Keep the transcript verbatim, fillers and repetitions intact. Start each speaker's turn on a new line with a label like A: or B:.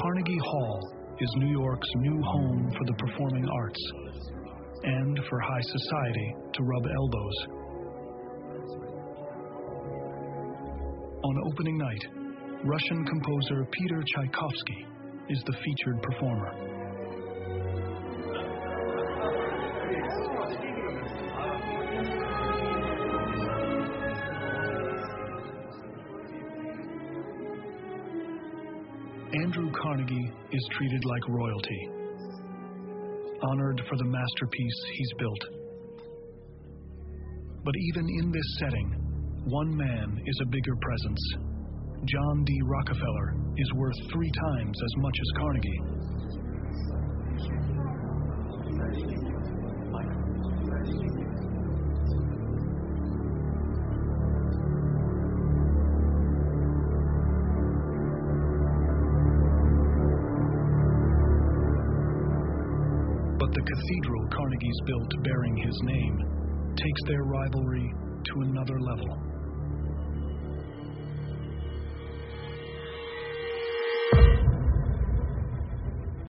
A: Carnegie Hall is New York's new home for the performing arts and for high society to rub elbows. On opening night, Russian composer Peter Tchaikovsky is the featured performer. Andrew Carnegie is treated like royalty, honored for the masterpiece he's built. But even in this setting, one man is a bigger presence. John D. Rockefeller is worth three times as much as Carnegie. But the cathedral Carnegie's built bearing his name takes their rivalry to another level.